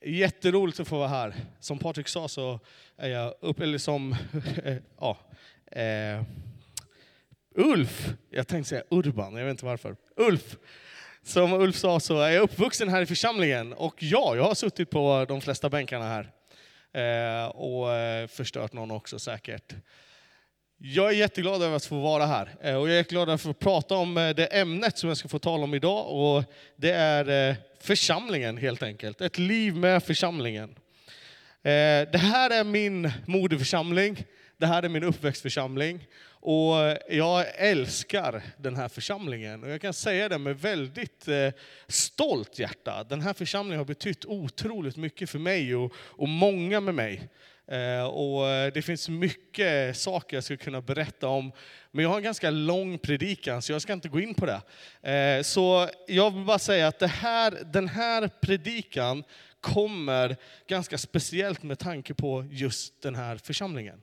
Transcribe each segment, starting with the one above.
Jätteroligt att få vara här. Som Patrik sa så är jag eller som Ulf. Jag tänkte säga Urban, jag vet inte varför. Ulf. Som Ulf sa så är jag uppvuxen här i församlingen. Och ja, jag har suttit på de flesta bänkarna här. Och förstört någon också säkert. Jag är jätteglad över att få vara här. Och jag är jätteglad över att få prata om det ämnet som jag ska få tala om idag. Och det är församlingen helt enkelt. Ett liv med församlingen. Det här är min moderförsamling. Det här är min uppväxtförsamling. Och jag älskar den här församlingen. Och jag kan säga det med väldigt stolt hjärta. Den här församlingen har betytt otroligt mycket för mig och många med mig. Och det finns mycket saker jag skulle kunna berätta om. Men jag har en ganska lång predikan så jag ska inte gå in på det. Så jag vill bara säga att den här predikan kommer ganska speciellt med tanke på just den här församlingen.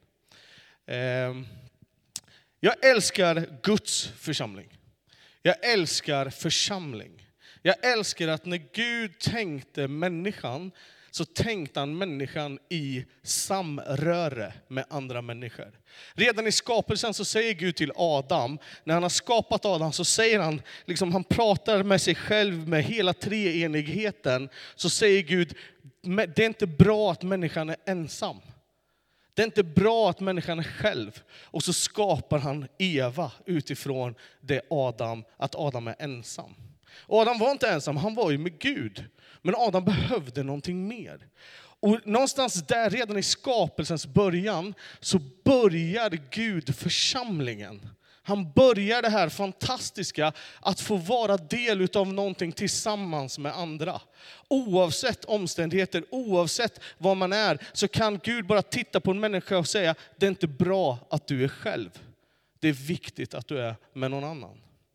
Jag älskar Guds församling. Jag älskar församling. Jag älskar att när Gud tänkte människan så tänkte han människan i samröre med andra människor. Redan i skapelsen så säger Gud till Adam, när han har skapat Adam så säger han, han pratar med sig själv med hela treenigheten. Så säger Gud, det är inte bra att människan är ensam. Det är inte bra att människan är själv. Och så skapar han Eva utifrån att Adam är ensam. Och Adam var inte ensam, han var ju med Gud. Men Adam behövde någonting mer. Och någonstans där, redan i skapelsens början, så börjar Gud församlingen. Han börjar det här fantastiska att få vara del av någonting tillsammans med andra. Oavsett omständigheter, oavsett vad man är, så kan Gud bara titta på en människa och säga, det är inte bra att du är själv. Det är viktigt att du är med någon annan.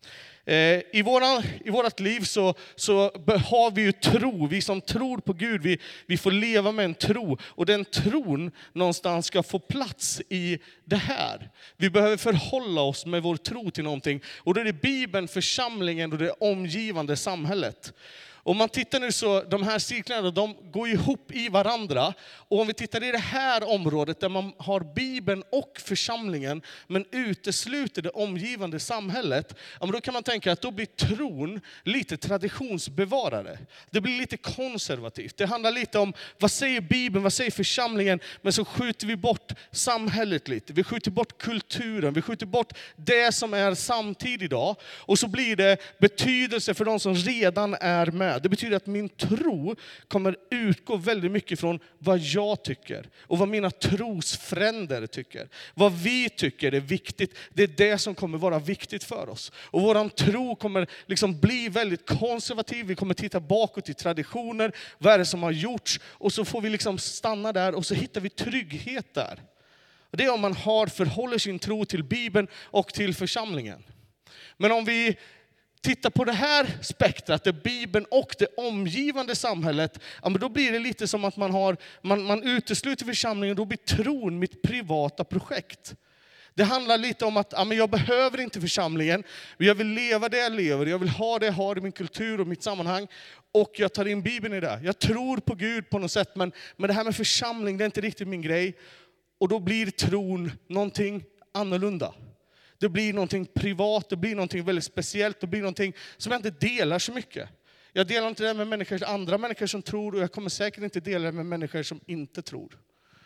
I vårat liv så har vi ju tro. Vi som tror på Gud, vi får leva med en tro. Och den tron någonstans ska få plats i det här. Vi behöver förhålla oss med vår tro till någonting. Och då är det Bibeln, församlingen och det omgivande samhället. Om man tittar nu så, de här cirklarna, de går ihop i varandra. Och om vi tittar i det här området där man har Bibeln och församlingen, men utesluter det omgivande samhället, ja, men då kan man tänka att då blir tron lite traditionsbevarare. Det blir lite konservativt. Det handlar lite om, vad säger Bibeln, vad säger församlingen? Men så skjuter vi bort samhället lite. Vi skjuter bort kulturen, vi skjuter bort det som är samtid idag. Och så blir det betydelse för de som redan är med. Det betyder att min tro kommer utgå väldigt mycket från vad jag tycker. Och vad mina trosfränder tycker. Vad vi tycker är viktigt. Det är det som kommer vara viktigt för oss. Och våran tro kommer bli väldigt konservativ. Vi kommer titta bakåt i traditioner. Vad är det som har gjorts? Och så får vi stanna där och så hittar vi trygghet där. Och det är om man förhåller sin tro till Bibeln och till församlingen. Men om vi titta på det här spektrat, det Bibeln och det omgivande samhället, ja, men då blir det lite som att man utesluter församlingen, då blir tron mitt privata projekt. Det handlar lite om att jag behöver inte församlingen, jag vill leva det jag lever, jag vill ha det jag har i min kultur och mitt sammanhang, och jag tar in Bibeln i det. Jag tror på Gud på något sätt, men det här med församling, det är inte riktigt min grej. Och då blir tron någonting annorlunda. Det blir någonting privat, det blir någonting väldigt speciellt, det blir någonting som jag inte delar så mycket. Jag delar inte det med andra människor som tror, och jag kommer säkert inte dela det med människor som inte tror.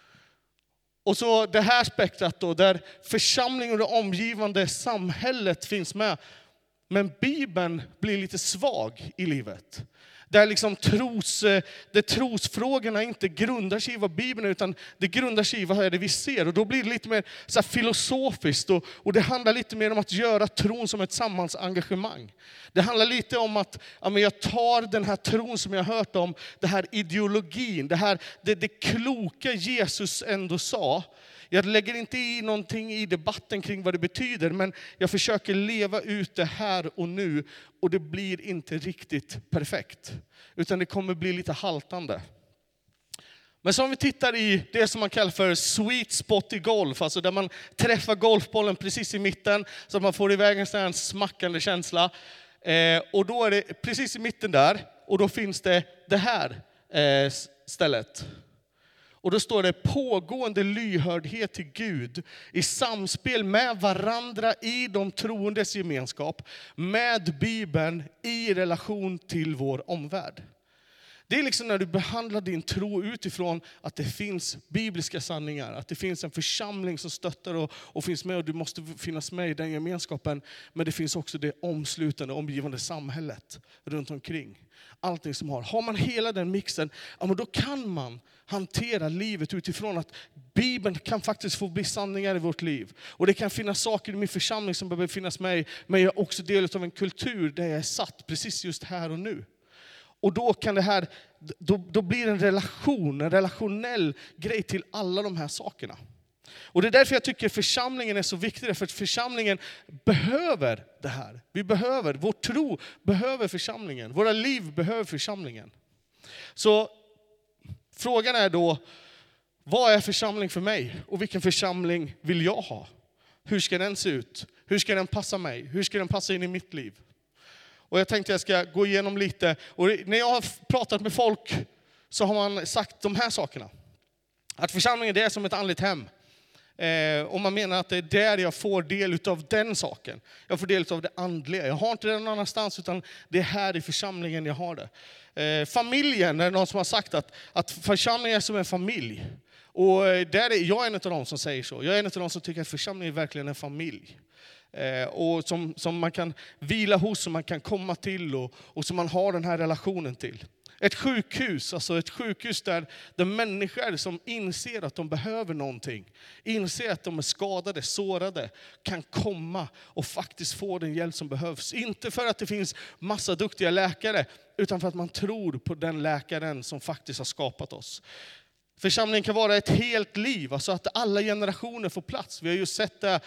Och så det här spektrat då, där församlingen och det omgivande samhället finns med. Men Bibeln blir lite svag i livet. Där trosfrågorna inte grundar sig i vad Bibeln är, utan det grundar sig i vad är det vi ser. Och då blir det lite mer så här filosofiskt. Och det handlar lite mer om att göra tron som ett samhällsengagemang. Det handlar lite om att jag tar den här tron som jag har hört om, den här ideologin, det kloka Jesus ändå sa. Jag lägger inte i någonting i debatten kring vad det betyder, men jag försöker leva ut det här och nu, och det blir inte riktigt perfekt. Utan det kommer bli lite haltande. Men så om vi tittar i det som man kallar för sweet spot i golf, alltså där man träffar golfbollen precis i mitten så att man får iväg en sån här smackande känsla. Och då är det precis i mitten där, och då finns det här stället. Och då står det pågående lyhördhet till Gud i samspel med varandra i de troendes gemenskap, med Bibeln i relation till vår omvärld. Det är liksom när du behandlar din tro utifrån att det finns bibliska sanningar, att det finns en församling som stöttar och finns med och du måste finnas med i den gemenskapen. Men det finns också det omslutande, omgivande samhället runt omkring. Allting som har man hela den mixen, ja, men då kan man hantera livet utifrån att Bibeln kan faktiskt få bli sanningar i vårt liv. Och det kan finnas saker i min församling som behöver finnas med, men jag är också del av en kultur där jag är satt precis just här och nu. Och då kan det här, då blir det en relationell grej till alla de här sakerna. Och det är därför jag tycker församlingen är så viktig, för att församlingen behöver det här. Vår tro behöver församlingen, våra liv behöver församlingen. Så frågan är då, vad är församling för mig? Och vilken församling vill jag ha? Hur ska den se ut? Hur ska den passa mig? Hur ska den passa in i mitt liv? Och jag tänkte jag ska gå igenom lite. Och när jag har pratat med folk så har man sagt de här sakerna. Att församlingen det är som ett andligt hem. Och man menar att det är där jag får del av den saken. Jag får del av det andliga. Jag har inte det någon annanstans, utan det är här i församlingen jag har det. Familjen, det är någon som har sagt att församlingen är som en familj. Och där är jag en av dem som säger så. Jag är en av dem som tycker att församlingen är verkligen en familj. Och som man kan vila hos, som man kan komma till och som man har den här relationen till. Ett sjukhus, alltså ett sjukhus där människor som inser att de behöver någonting, inser att de är skadade, sårade, kan komma och faktiskt få den hjälp som behövs. Inte för att det finns massa duktiga läkare, utan för att man tror på den läkaren som faktiskt har skapat oss. Församlingen kan vara ett helt liv, alltså att alla generationer får plats. Vi har ju sett det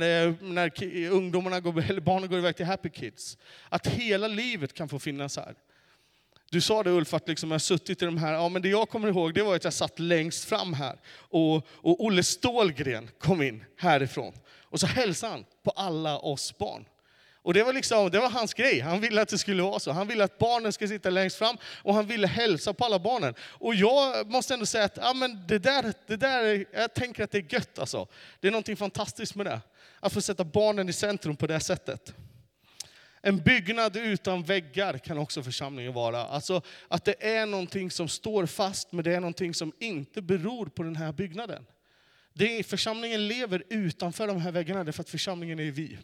när barnen går iväg till Happy Kids. Att hela livet kan få finnas här. Du sa det Ulf, att liksom jag har suttit i de här, ja men det jag kommer ihåg det var att jag satt längst fram här. Och Olle Stålgren kom in härifrån. Och så hälsade han på alla oss barn. Och det var hans grej. Han ville att det skulle vara så. Han ville att barnen ska sitta längst fram. Och han ville hälsa på alla barnen. Och jag måste ändå säga att ja, men det där, jag tänker att det är gött alltså. Det är någonting fantastiskt med det. Att få sätta barnen i centrum på det sättet. En byggnad utan väggar kan också församlingen vara. Alltså att det är någonting som står fast, men det är någonting som inte beror på den här byggnaden. Församlingen lever utanför de här väggarna därför att församlingen är vi.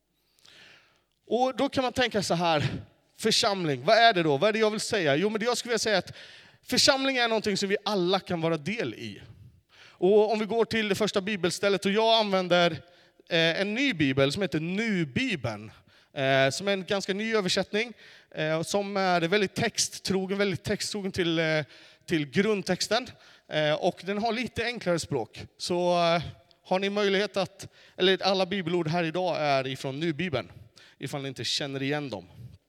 Och då kan man tänka så här, församling, vad är det då? Vad är det jag vill säga? Jo, men jag skulle vilja säga att församling är någonting som vi alla kan vara del i. Och om vi går till det första bibelstället, och jag använder en ny bibel som heter Nu-bibeln. Som är en ganska ny översättning, som är väldigt texttrogen till grundtexten. Och den har lite enklare språk. Så har ni möjlighet eller alla bibelord här idag är ifrån Nu-bibeln. Ifall ni inte känner igen dem.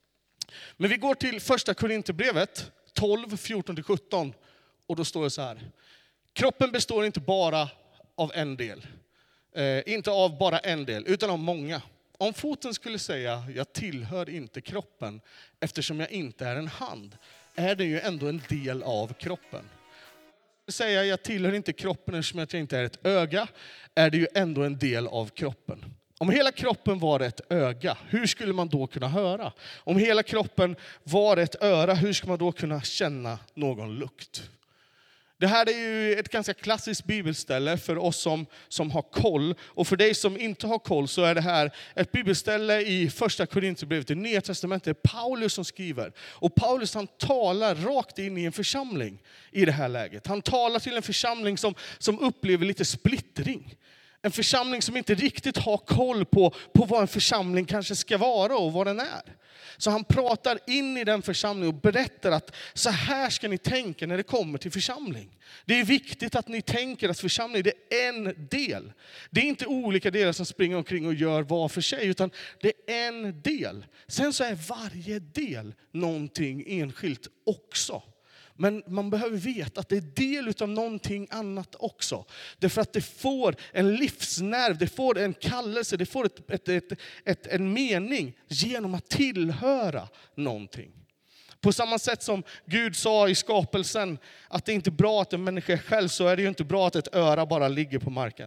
Men vi går till första Korinthierbrevet 12, 14-17. Och då står det så här. Kroppen består inte bara av en del. Inte av bara en del, utan av många. Om foten skulle säga, jag tillhör inte kroppen eftersom jag inte är en hand, är det ju ändå en del av kroppen. Säga, jag tillhör inte kroppen eftersom jag inte är ett öga, är det ju ändå en del av kroppen. Om hela kroppen var ett öga, hur skulle man då kunna höra? Om hela kroppen var ett öra, hur ska man då kunna känna någon lukt? Det här är ju ett ganska klassiskt bibelställe för oss som har koll. Och för dig som inte har koll så är det här ett bibelställe i första Korinthierbrevet, i Nya testamentet. Paulus som skriver. Och Paulus han talar rakt in i en församling i det här läget. Han talar till en församling som upplever lite splittring. En församling som inte riktigt har koll på vad en församling kanske ska vara och vad den är. Så han pratar in i den församlingen och berättar att så här ska ni tänka när det kommer till församling. Det är viktigt att ni tänker att församling det är en del. Det är inte olika delar som springer omkring och gör var för sig, utan det är en del. Sen så är varje del någonting enskilt också. Men man behöver veta att det är del av någonting annat också. Därför att det får en livsnerv, det får en kallelse, det får en mening genom att tillhöra någonting. På samma sätt som Gud sa i skapelsen att det inte är bra att en människa är själv, så är det ju inte bra att ett öra bara ligger på marken.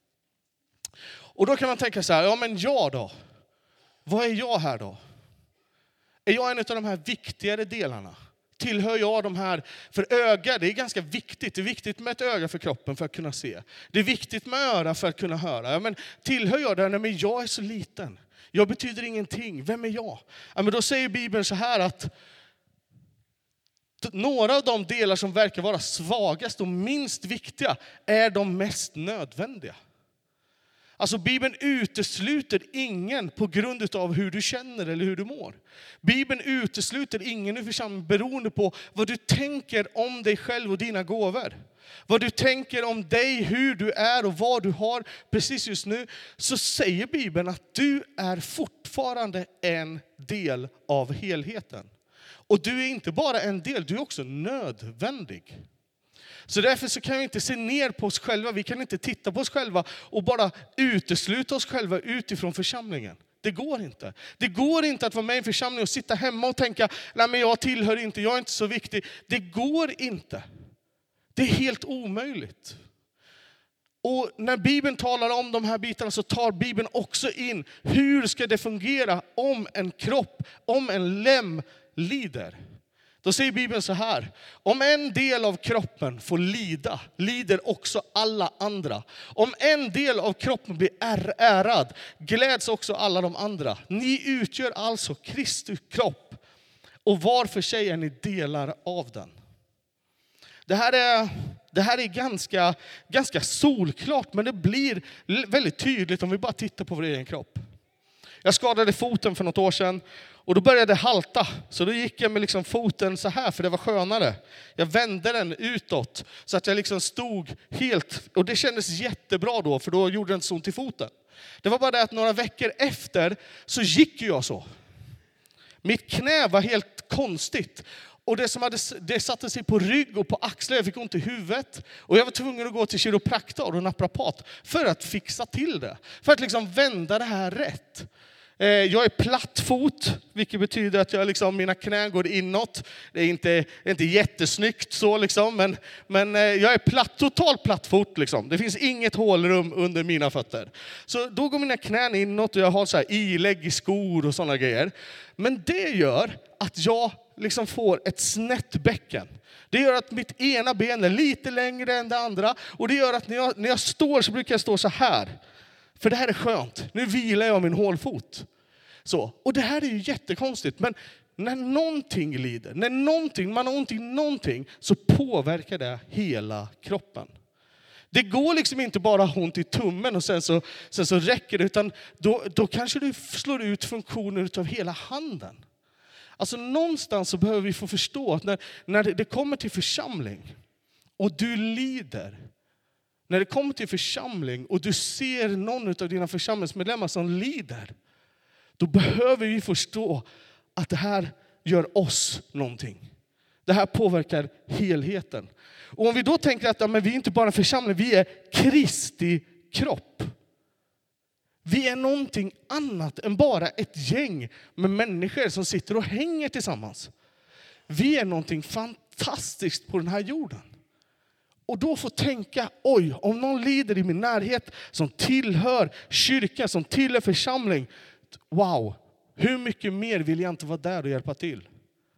Och då kan man tänka så här, ja men jag då? Vad är jag här då? Är jag en av de här viktigare delarna? Tillhör jag de här, för öga, det är ganska viktigt. Det är viktigt med ett öga för kroppen för att kunna se. Det är viktigt med öra för att kunna höra. Ja, men tillhör jag det? Nej, men jag är så liten. Jag betyder ingenting. Vem är jag? Ja, men då säger Bibeln så här att några av de delar som verkar vara svagast och minst viktiga är de mest nödvändiga. Alltså Bibeln utesluter ingen på grund av hur du känner eller hur du mår. Bibeln utesluter ingen i församlingen beroende på vad du tänker om dig själv och dina gåvor. Vad du tänker om dig, hur du är och vad du har precis just nu. Så säger Bibeln att du är fortfarande en del av helheten. Och du är inte bara en del, du är också nödvändig. Så därför så kan vi inte se ner på oss själva. Vi kan inte titta på oss själva och bara utesluta oss själva utifrån församlingen. Det går inte. Det går inte att vara med i en församling och sitta hemma och tänka, nej men jag tillhör inte, jag är inte så viktig. Det går inte. Det är helt omöjligt. Och när Bibeln talar om de här bitarna så tar Bibeln också in, hur ska det fungera om en kropp, om en lem lider? Då säger Bibeln så här, om en del av kroppen får lida, lider också alla andra. Om en del av kroppen blir ärad, gläds också alla de andra. Ni utgör alltså Kristi kropp, och var för sig är ni delar av den. Det här är ganska solklart, men det blir väldigt tydligt om vi bara tittar på vår egen kropp. Jag skadade foten för något år sedan. Och då började det halta. Så då gick jag med liksom foten så här, för det var skönare. Jag vände den utåt så att jag liksom stod helt. Och det kändes jättebra då, för då gjorde det inte så ont i foten. Det var bara det att några veckor efter så gick jag så. Mitt knä var helt konstigt. Och det satte sig på rygg och på axlar. Jag fick ont i huvudet. Och jag var tvungen att gå till kiropraktor och naprapat för att fixa till det. För att liksom vända det här rätt. Jag är plattfot, vilket betyder att mina knän går inåt. Det är inte jättesnyggt så liksom, men jag är totalt plattfot liksom. Det finns inget hålrum under mina fötter. Så då går mina knän inåt och jag har så här ilägg i skor och sådana grejer. Men det gör att jag liksom får ett snett bäcken. Det gör att mitt ena ben är lite längre än det andra. Och det gör att när jag står så brukar jag stå så här. För det här är skönt. Nu vilar jag min hålfot. Så. Och det här är ju jättekonstigt. Men när någonting lider, när man har ont i någonting, så påverkar det hela kroppen. Det går liksom inte bara ont i tummen och sen så räcker det. Utan då kanske du slår ut funktioner av hela handen. Alltså någonstans så behöver vi få förstå att när det kommer till församling och du lider. När det kommer till församling och du ser någon av dina församlingsmedlemmar som lider, då behöver vi förstå att det här gör oss någonting. Det här påverkar helheten. Och om vi då tänker att men vi är inte bara en församling, vi är Kristi kropp. Vi är någonting annat än bara ett gäng med människor som sitter och hänger tillsammans. Vi är någonting fantastiskt på den här jorden. Och då får tänka, oj, om någon lider i min närhet som tillhör kyrka, som tillhör församling. Wow, hur mycket mer vill jag inte vara där och hjälpa till?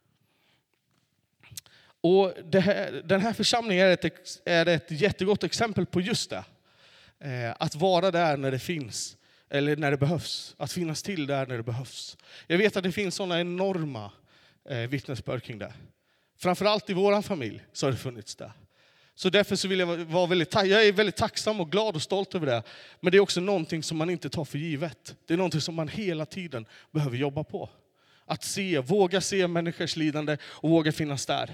Och den här församlingen är ett jättegott exempel på just det. Att vara där när det finns, eller när det behövs. Att finnas till där när det behövs. Jag vet att det finns sådana enorma vittnesbörd kring det. Framförallt i vår familj så har det funnits där. Så därför så vill jag jag är väldigt tacksam och glad och stolt över det. Men det är också någonting som man inte tar för givet. Det är någonting som man hela tiden behöver jobba på. Att våga se människors lidande och våga finnas där.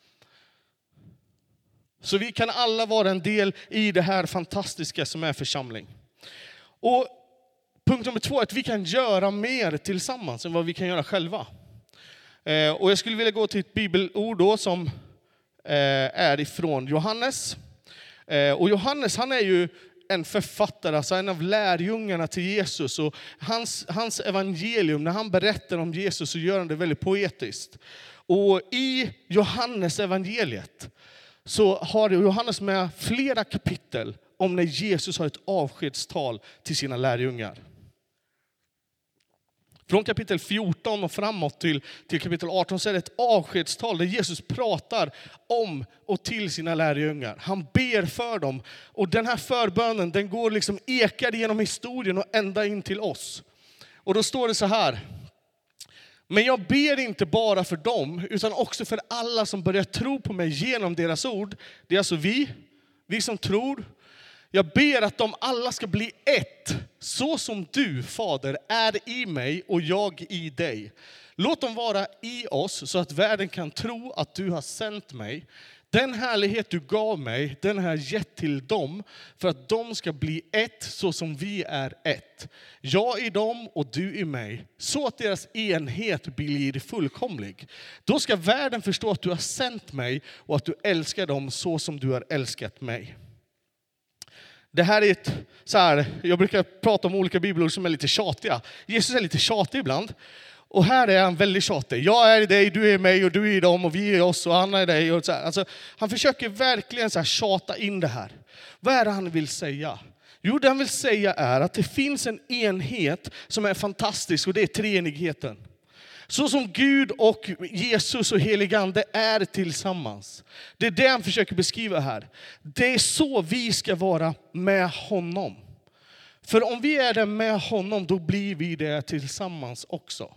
Så vi kan alla vara en del i det här fantastiska som är församling. Och punkt nummer 2 är att vi kan göra mer tillsammans än vad vi kan göra själva. Och jag skulle vilja gå till ett bibelord då som är ifrån Johannes. Och Johannes, han är ju en författare, alltså en av lärjungarna till Jesus. Och hans evangelium, när han berättar om Jesus så gör han det väldigt poetiskt. Och i Johannes evangeliet så har Johannes med flera kapitel om när Jesus har ett avskedstal till sina lärjungar. Från kapitel 14 och framåt till kapitel 18 så är det ett avskedstal där Jesus pratar om och till sina lärjungar. Han ber för dem. Och den här förbönen, den går liksom ekar genom historien och ända in till oss. Och då står det så här: men jag ber inte bara för dem, utan också för alla som börjar tro på mig genom deras ord. Det är alltså vi som tror. Jag ber att de alla ska bli ett, så som du, Fader, är i mig och jag i dig. Låt dem vara i oss så att världen kan tro att du har sänt mig. Den härlighet du gav mig, den har jag gett till dem för att de ska bli ett så som vi är ett. Jag i dem och du i mig, så att deras enhet blir fullkomlig. Då ska världen förstå att du har sänt mig och att du älskar dem så som du har älskat mig. Det här är jag brukar prata om olika bibelord som är lite tjatiga. Jesus är lite tjatig ibland. Och här är han väldigt tjatig. Jag är i dig, du är i mig och du är i dem och vi är i oss och han är i dig. Och så här. Alltså, han försöker verkligen så här tjata in det här. Vad är det han vill säga? Jo, det han vill säga är att det finns en enhet som är fantastisk och det är treenigheten. Så som Gud och Jesus och helig ande är tillsammans. Det är det han försöker beskriva här. Det är så vi ska vara med honom. För om vi är det med honom, då blir vi det tillsammans också.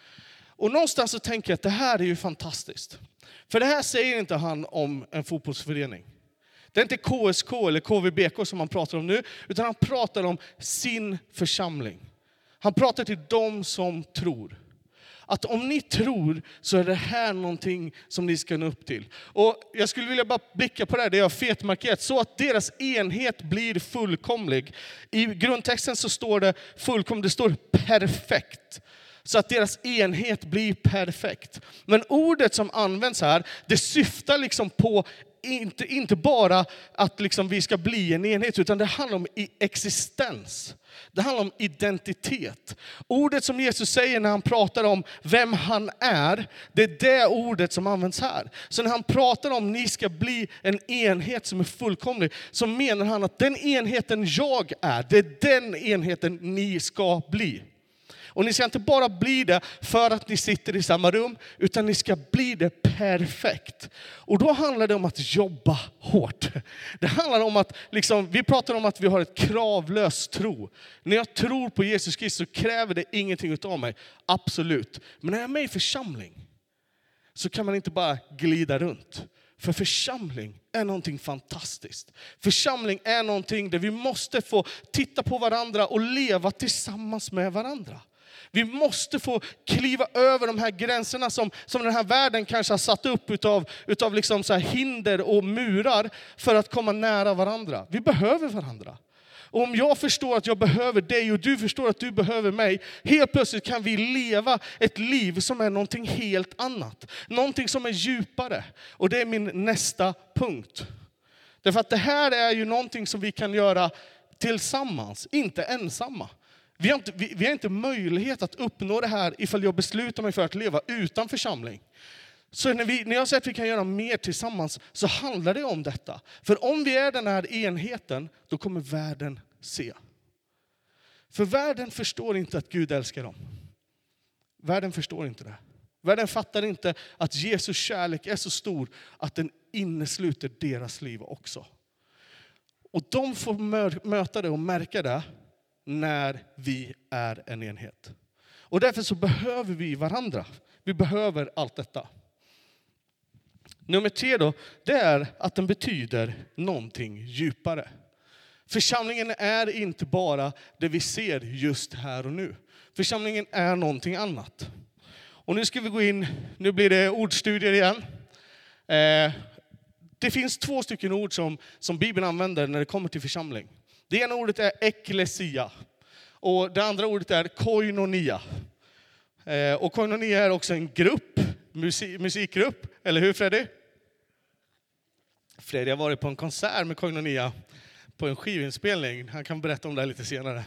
Och någonstans så tänker jag att det här är ju fantastiskt. För det här säger inte han om en fotbollsförening. Det är inte KSK eller KVBK som han pratar om nu, utan han pratar om sin församling. Han pratar till dem som tror. Att om ni tror så är det här någonting som ni ska nå upp till. Och jag skulle vilja bara blicka på det här, det jag har fetmarkerat. Så att deras enhet blir fullkomlig. I grundtexten så står det fullkomlig, det står perfekt. Så att deras enhet blir perfekt. Men ordet som används här, det syftar liksom på inte bara att liksom vi ska bli en enhet, utan det handlar om existens. Det handlar om identitet. Ordet som Jesus säger när han pratar om vem han är, det är det ordet som används här. Så när han pratar om ni ska bli en enhet som är fullkomlig, så menar han att den enheten jag är, det är den enheten ni ska bli. Och ni ska inte bara bli det för att ni sitter i samma rum, utan ni ska bli det perfekt. Och då handlar det om att jobba hårt. Det handlar om att, vi pratar om att vi har ett kravlöst tro. När jag tror på Jesus Kristus så kräver det ingenting av mig. Absolut. Men när jag är med i församling så kan man inte bara glida runt. För församling är någonting fantastiskt. Församling är någonting där vi måste få titta på varandra och leva tillsammans med varandra. Vi måste få kliva över de här gränserna som den här världen kanske har satt upp utav liksom så här hinder och murar för att komma nära varandra. Vi behöver varandra. Och om jag förstår att jag behöver dig och du förstår att du behöver mig, helt plötsligt kan vi leva ett liv som är någonting helt annat. Någonting som är djupare. Och det är min nästa punkt. Därför att det här är ju någonting som vi kan göra tillsammans, inte ensamma. Vi har inte möjlighet att uppnå det här ifall jag beslutar mig för att leva utan församling. Så när jag säger att vi kan göra mer tillsammans så handlar det om detta. För om vi är den här enheten, då kommer världen se. För världen förstår inte att Gud älskar dem. Världen förstår inte det. Världen fattar inte att Jesus kärlek är så stor att den innesluter deras liv också. Och de får möta det och märka det när vi är en enhet. Och därför så behöver vi varandra. Vi behöver allt detta. Nummer 3 då, det är att den betyder någonting djupare. Församlingen är inte bara det vi ser just här och nu. Församlingen är någonting annat. Och nu ska vi gå in, nu blir det ordstudier igen. Det finns 2 stycken ord som Bibeln använder när det kommer till församling. Det ena ordet är ekklesia och det andra ordet är koinonia. Och koinonia är också en grupp, musikgrupp, eller hur Freddy? Freddy har varit på en konsert med koinonia på en skivinspelning. Han kan berätta om det lite senare.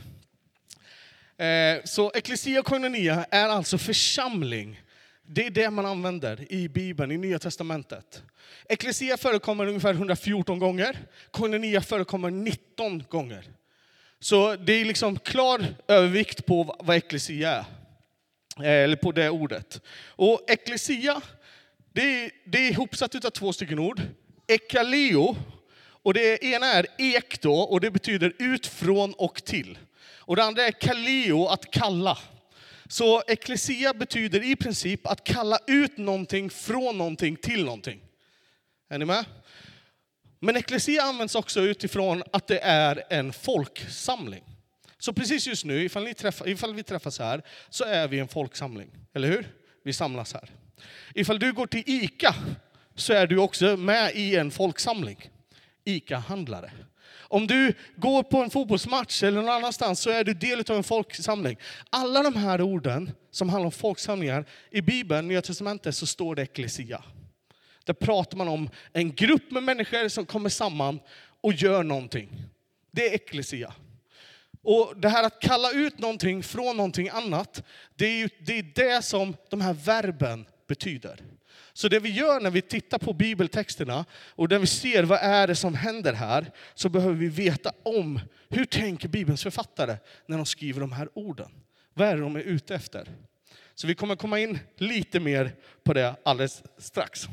Så eklesia och koinonia är alltså församling. Det är det man använder i Bibeln, i Nya Testamentet. Eklesia förekommer ungefär 114 gånger. Koinonia förekommer 19 gånger. Så det är liksom klar övervikt på vad eklesia är. Eller på det ordet. Och eklesia, det är ihopsatt av 2 stycken ord. Ekaleo, och det ena är ek då, och det betyder ut från och till. Och det andra är kaleo, att kalla. Så eklesia betyder i princip att kalla ut någonting från någonting till någonting. Är ni med? Men eklesia används också utifrån att det är en folksamling. Så precis just nu, ifall vi träffas här, så är vi en folksamling. Eller hur? Vi samlas här. Ifall du går till ICA så är du också med i en folksamling. ICA-handlare. Om du går på en fotbollsmatch eller någon annanstans så är du del av en folksamling. Alla de här orden som handlar om folksamlingar, i Bibeln, Nya Testamentet, så står det eklesia. Där pratar man om en grupp med människor som kommer samman och gör någonting. Det är eklesia. Och det här att kalla ut någonting från någonting annat, det är det som de här verben betyder. Så det vi gör när vi tittar på bibeltexterna och när vi ser vad är det som händer här, så behöver vi veta om hur tänker Bibelns författare när de skriver de här orden. Vad är det de är ute efter? Så vi kommer komma in lite mer på det alldeles strax.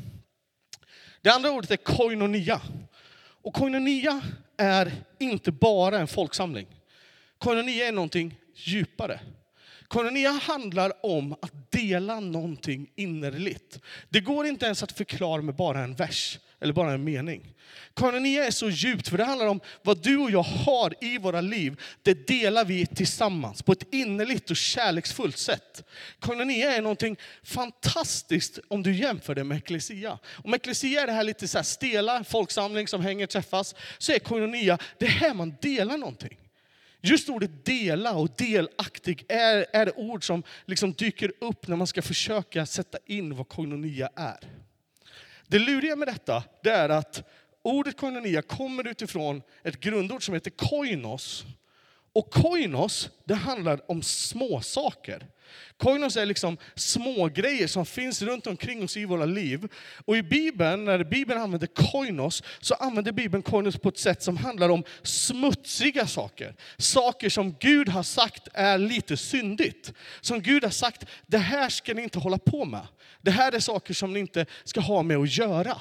Det andra ordet är koinonia. Och koinonia är inte bara en folksamling. Koinonia är någonting djupare. Koinonia handlar om att dela någonting innerligt. Det går inte ens att förklara med bara en vers eller bara en mening. Koinonia är så djupt, för det handlar om vad du och jag har i våra liv. Det delar vi tillsammans på ett innerligt och kärleksfullt sätt. Koinonia är någonting fantastiskt om du jämför det med eklesia. Om eklesia är det här lite så här stela folksamling som hänger och träffas, så är koinonia det här man delar någonting. Just ordet dela och delaktig är ord som liksom dyker upp när man ska försöka sätta in vad koinonia är. Det luriga med detta, det är att ordet koinonia kommer utifrån ett grundord som heter koinos. Och koinos, det handlar om små saker. Koinos är liksom små grejer som finns runt omkring oss i våra liv. Och i Bibeln, när Bibeln använder koinos, så använder Bibeln koinos på ett sätt som handlar om smutsiga saker. Saker som Gud har sagt är lite syndigt. Som Gud har sagt, det här ska ni inte hålla på med. Det här är saker som ni inte ska ha med att göra.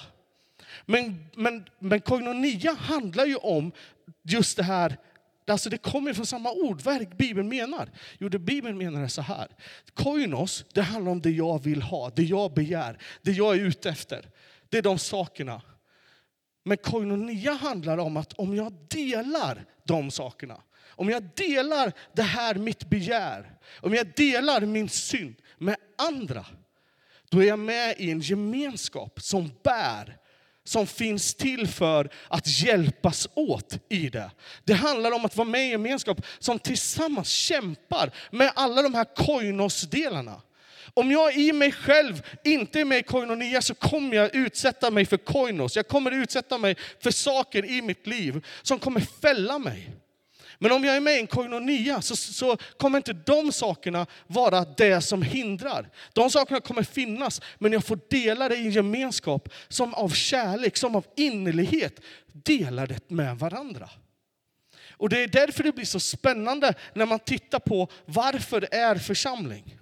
Men koinonia handlar ju om just det här. Alltså det kommer från samma ord. Vad är det Bibeln menar? Jo, det Bibeln menar är så här. Koinos, det handlar om det jag vill ha, det jag begär, det jag är ute efter. Det är de sakerna. Men koinonia handlar om att om jag delar de sakerna, om jag delar det här mitt begär, om jag delar min synd med andra, då är jag med i en gemenskap som bär, som finns till för att hjälpas åt i det. Det handlar om att vara med i en gemenskap som tillsammans kämpar med alla de här koinos-delarna. Om jag i mig själv inte är med i koinonia, så kommer jag utsätta mig för koinos. Jag kommer utsätta mig för saker i mitt liv som kommer fälla mig. Men om jag är med i en koinonia så kommer inte de sakerna vara det som hindrar. De sakerna kommer finnas, men jag får dela det i en gemenskap som av kärlek, som av innerlighet delar det med varandra. Och det är därför det blir så spännande när man tittar på varför det är församling.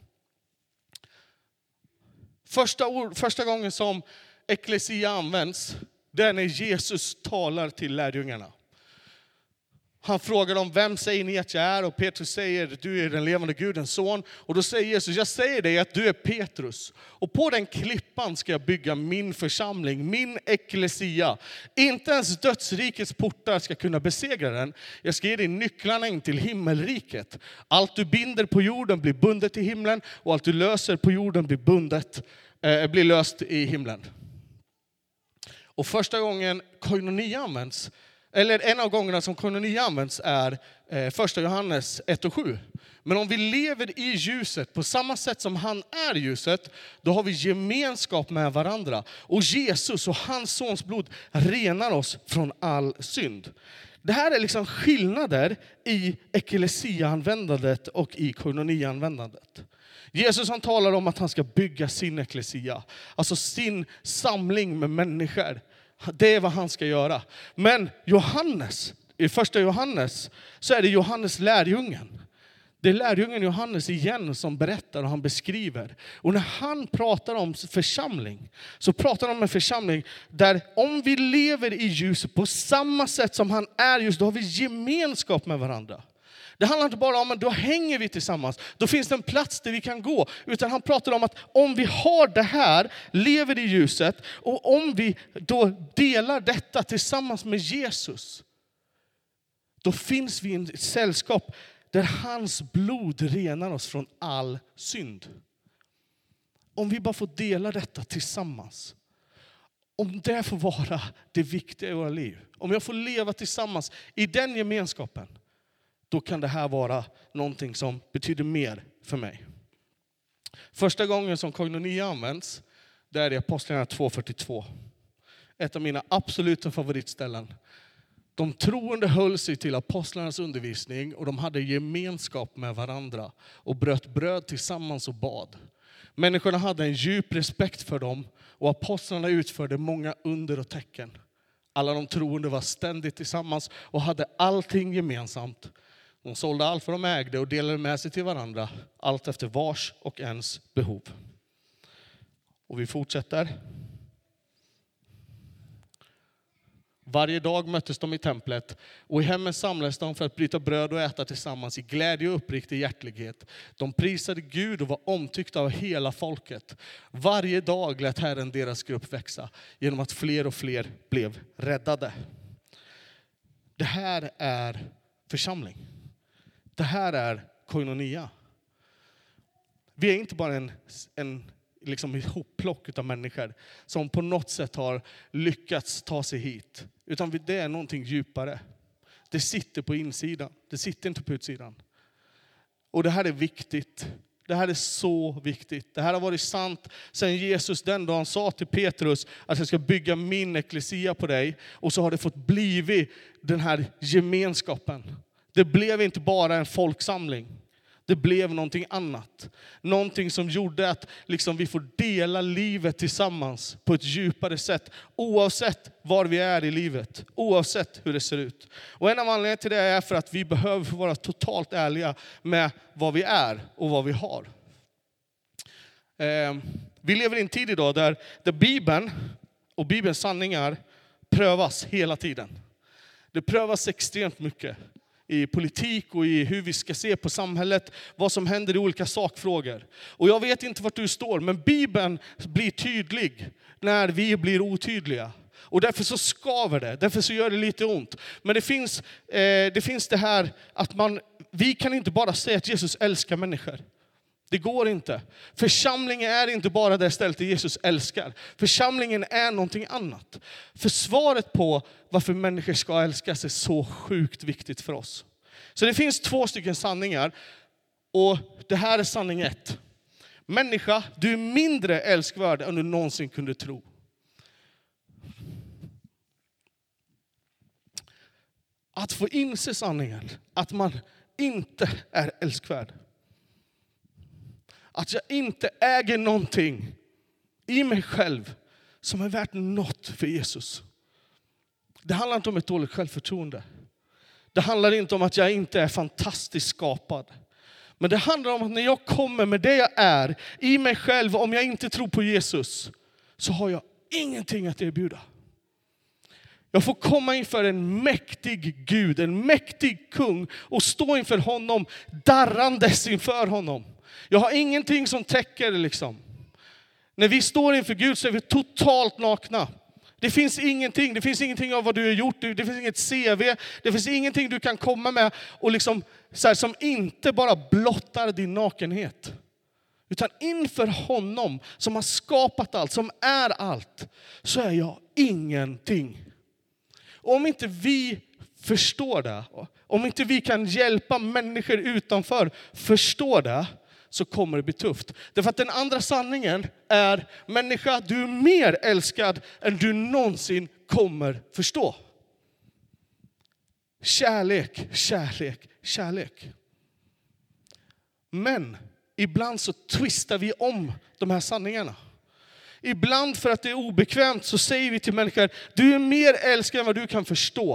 Första gången som eklesia används, det är när Jesus talar till lärjungarna. Han frågar dem, vem säger ni att jag är? Och Petrus säger, du är den levande Gudens son. Och då säger Jesus, jag säger dig att du är Petrus. Och på den klippan ska jag bygga min församling, min eklesia. Inte ens dödsrikets portar ska kunna besegra den. Jag ska ge dig nycklarna in till himmelriket. Allt du binder på jorden blir bundet i himlen. Och allt du löser på jorden blir löst i himlen. Och första gången koinonia används, Eller en av gångerna som koinonia används är 1 Johannes 1:7. Men om vi lever i ljuset på samma sätt som han är ljuset, då har vi gemenskap med varandra. Och Jesus och hans sons blod renar oss från all synd. Det här är liksom skillnader i ekklesiaanvändandet och i koinoniaanvändandet. Jesus han talar om att han ska bygga sin eklesia, alltså sin samling med människor. Det är vad han ska göra. Men Johannes, i 1 Johannes så är det Johannes lärjungen. Det är lärjungen Johannes igen som berättar och han beskriver. Och när han pratar om församling så pratar han om en församling där om vi lever i ljuset på samma sätt som han är ljus, då har vi gemenskap med varandra. Det handlar inte bara om att då hänger vi tillsammans, då finns det en plats där vi kan gå. Utan han pratar om att om vi har det här, lever i ljuset och om vi då delar detta tillsammans med Jesus, då finns vi i ett sällskap där hans blod renar oss från all synd. Om vi bara får dela detta tillsammans. Om det får vara det viktiga i våra liv. Om jag får leva tillsammans i den gemenskapen. Då kan det här vara någonting som betyder mer för mig. Första gången som koinonia används, det är i Apostlagärningarna 2:42. Ett av mina absoluta favoritställen. De troende höll sig till apostlarnas undervisning och de hade gemenskap med varandra och bröt bröd tillsammans och bad. Människorna hade en djup respekt för dem och apostlarna utförde många under och tecken. Alla de troende var ständigt tillsammans och hade allting gemensamt. De sålde allt vad de ägde och delade med sig till varandra, allt efter vars och ens behov. Och vi fortsätter. Varje dag möttes de i templet och i hemmen samlades de för att bryta bröd och äta tillsammans i glädje och uppriktig hjärtlighet. De prisade Gud och var omtyckta av hela folket. Varje dag lät Herren deras grupp växa genom att fler och fler blev räddade. Det här är församling. Det här är koinonia. Vi är inte bara en liksom ihopplock av människor som på något sätt har lyckats ta sig hit. Utan det är någonting djupare. Det sitter på insidan. Det sitter inte på utsidan. Och det här är viktigt. Det här är så viktigt. Det här har varit sant sedan Jesus den dagen sa till Petrus att jag ska bygga min eklesia på dig. Och så har det fått blivit den här gemenskapen. Det blev inte bara en folksamling. Det blev någonting annat. Någonting som gjorde att liksom vi får dela livet tillsammans på ett djupare sätt. Oavsett var vi är i livet. Oavsett hur det ser ut. Och en av anledningarna till det är för att vi behöver vara totalt ärliga med vad vi är och vad vi har. Vi lever i en tid idag där Bibeln och Bibelns sanningar prövas hela tiden. Det prövas extremt mycket. I politik och i hur vi ska se på samhället, vad som händer i olika sakfrågor. Och jag vet inte vart du står, men Bibeln blir tydlig när vi blir otydliga. Och därför så skaver det, därför så gör det lite ont. Men det finns det här att vi kan inte bara säga att Jesus älskar människor. Det går inte. Församlingen är inte bara det stället där Jesus älskar. Församlingen är någonting annat. För svaret på varför människor ska älskas är så sjukt viktigt för oss. Så det finns 2 stycken sanningar. Och det här är sanning 1. Människa, du är mindre älskvärd än du någonsin kunde tro. Att få inse sanningen. Att man inte är älskvärd. Att jag inte äger någonting i mig själv som är värt något för Jesus. Det handlar inte om ett dåligt självförtroende. Det handlar inte om att jag inte är fantastiskt skapad. Men det handlar om att när jag kommer med det jag är i mig själv, om jag inte tror på Jesus, så har jag ingenting att erbjuda. Jag får komma inför en mäktig Gud, en mäktig kung och stå inför honom, darrandes inför honom. Jag har ingenting som täcker det liksom. När vi står inför Gud så är vi totalt nakna. Det finns ingenting av vad du har gjort. Det finns inget CV. Det finns ingenting du kan komma med och liksom, så här, som inte bara blottar din nakenhet. Utan inför honom som har skapat allt, som är allt, så är jag ingenting. Om inte vi förstår det, om inte vi kan hjälpa människor utanför förstå det, så kommer det bli tufft. Därför att den andra sanningen är, människa, du är mer älskad än du någonsin kommer förstå. Kärlek, kärlek, kärlek. Men ibland så twistar vi om de här sanningarna. Ibland för att det är obekvämt så säger vi till människor, du är mer älskad än vad du kan förstå.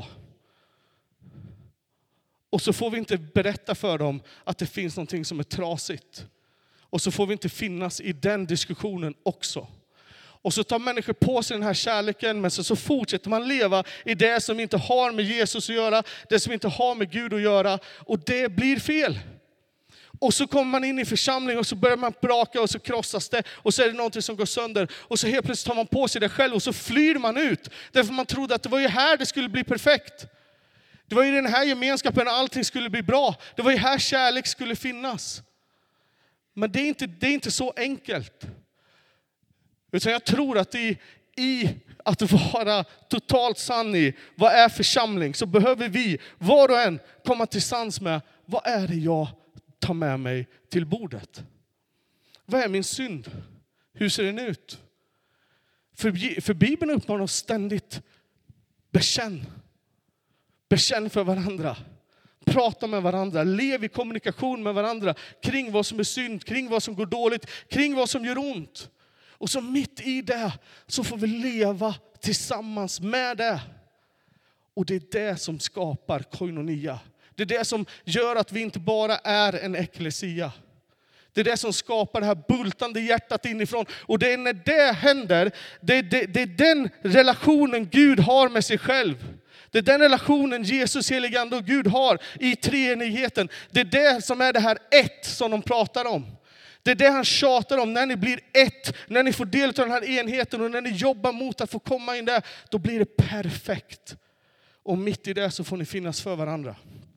Och så får vi inte berätta för dem att det finns någonting som är trasigt. Och så får vi inte finnas i den diskussionen också. Och så tar människor på sig den här kärleken, men så fortsätter man leva i det som inte har med Jesus att göra, det som inte har med Gud att göra, och det blir fel. Och så kommer man in i församling och så börjar man braka och så krossas det. Och så är det någonting som går sönder. Och så helt plötsligt tar man på sig det själv och så flyr man ut. Därför man trodde att det var ju här det skulle bli perfekt. Det var ju den här gemenskapen allting skulle bli bra. Det var ju här kärlek skulle finnas. Men det är inte så enkelt. Utan jag tror att i att vara totalt sann i vad är församling, så behöver vi var och en komma till sans med, vad är det jag tar med mig till bordet? Vad är min synd? Hur ser den ut? För Bibeln uppmanar oss ständigt, bekänn. Bekänn för varandra. Prata med varandra. Lev i kommunikation med varandra. Kring vad som är synd. Kring vad som går dåligt. Kring vad som gör ont. Och så mitt i det så får vi leva tillsammans med det. Och det är det som skapar koinonia. Det är det som gör att vi inte bara är en eklesia. Det är det som skapar det här bultande hjärtat inifrån. Och det är när det händer, det är den relationen Gud har med sig själv. Det är den relationen Jesus, helige ande och Gud har i treenigheten. Det är det som är det här ett som de pratar om. Det är det han tjatar om. När ni blir ett, när ni får del av den här enheten och när ni jobbar mot att få komma in där, då blir det perfekt. Och mitt i det så får ni finnas för varandra.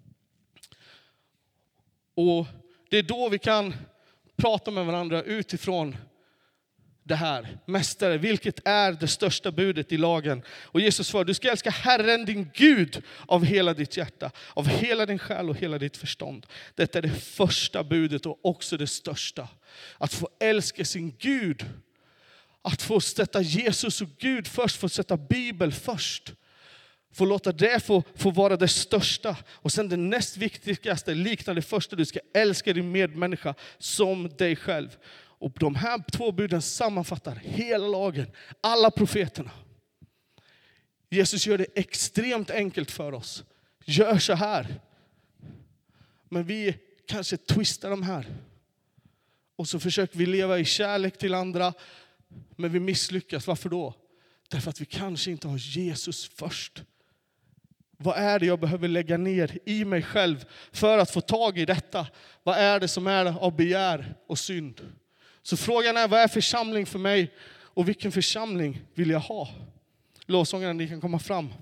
Och det är då vi kan prata med varandra utifrån det här. Mästare, vilket är det största budet i lagen? Och Jesus svarar, du ska älska Herren din Gud av hela ditt hjärta, av hela din själ och hela ditt förstånd. Detta är det första budet och också det största. Att få älska sin Gud. Att få sätta Jesus och Gud först, få sätta Bibel först. Få låta det få vara det största. Och sen det näst viktigaste, liknar det första, du ska älska din medmänniska som dig själv. Och de här två buden sammanfattar hela lagen, alla profeterna. Jesus gör det extremt enkelt för oss. Gör så här. Men vi kanske twistar de här. Och så försöker vi leva i kärlek till andra. Men vi misslyckas. Varför då? Därför att vi kanske inte har Jesus först. Vad är det jag behöver lägga ner i mig själv för att få tag i detta? Vad är det som är av begär och synd? Så frågan är, vad är församling för mig? Och vilken församling vill jag ha? Lovsångarna, ni kan komma fram.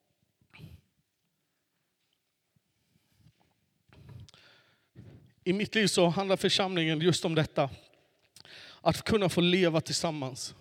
I mitt liv så handlar församlingen just om detta. Att kunna få leva tillsammans.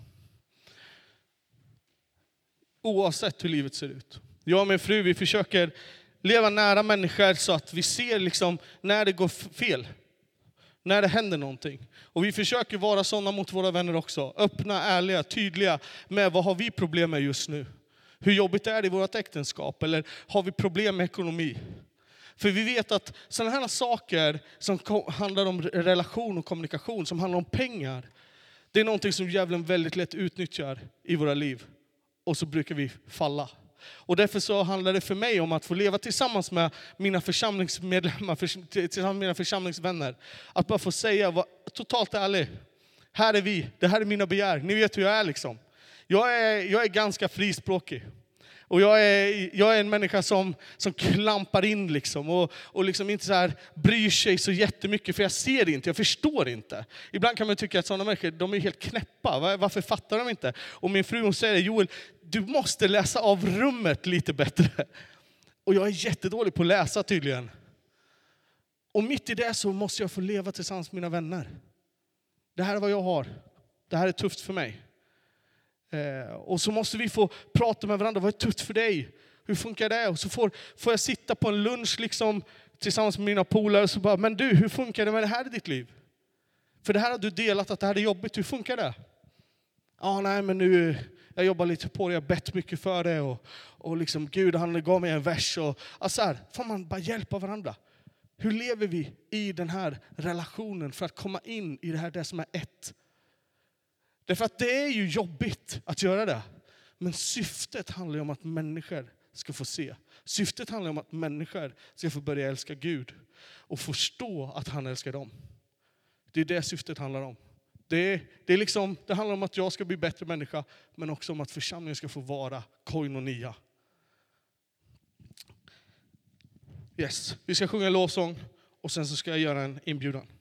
Oavsett hur livet ser ut. Jag och min fru, vi försöker leva nära människor så att vi ser liksom när det går fel. När det händer någonting. Och vi försöker vara sådana mot våra vänner också. Öppna, ärliga, tydliga med vad har vi problem med just nu. Hur jobbigt är det i vårt äktenskap? Eller har vi problem med ekonomi? För vi vet att sådana här saker som handlar om relation och kommunikation, som handlar om pengar. Det är någonting som djävulen väldigt lätt utnyttjar i våra liv. Och så brukar vi falla. Och därför så handlar det för mig om att få leva tillsammans med mina församlingsmedlemmar, tillsammans med mina församlingsvänner. Att bara få säga, var totalt ärlig. Här är vi, det här är mina begär. Ni vet hur jag är liksom. Jag är ganska frispråkig. Och jag är en människa som klampar in liksom. Och liksom inte så här bryr sig så jättemycket. För jag ser inte, jag förstår inte. Ibland kan man tycka att sådana människor, de är helt knäppa. Varför fattar de inte? Och min fru hon säger, Joel, du måste läsa av rummet lite bättre. Och jag är jättedålig på att läsa tydligen. Och mitt i det så måste jag få leva tillsammans med mina vänner. Det här är vad jag har. Det här är tufft för mig. Och så måste vi få prata med varandra. Vad är tufft för dig? Hur funkar det? Och så får jag sitta på en lunch liksom, tillsammans med mina polare och så bara, men du, hur funkar det med det här i ditt liv? För det här har du delat, att det här är jobbigt. Hur funkar det? Nej, men nu, jag jobbar lite på det, jag har bett mycket för det. Och liksom, Gud, han gav mig en vers. Och så här, får man bara hjälpa varandra. Hur lever vi i den här relationen för att komma in i det som är ett? Därför att det är ju jobbigt att göra det. Men syftet handlar ju om att människor ska få se. Syftet handlar om att människor ska få börja älska Gud. Och förstå att han älskar dem. Det är det syftet handlar om. Det handlar om att jag ska bli bättre människa. Men också om att församlingen ska få vara koinonia. Yes, vi ska sjunga en lovsång. Och sen så ska jag göra en inbjudan.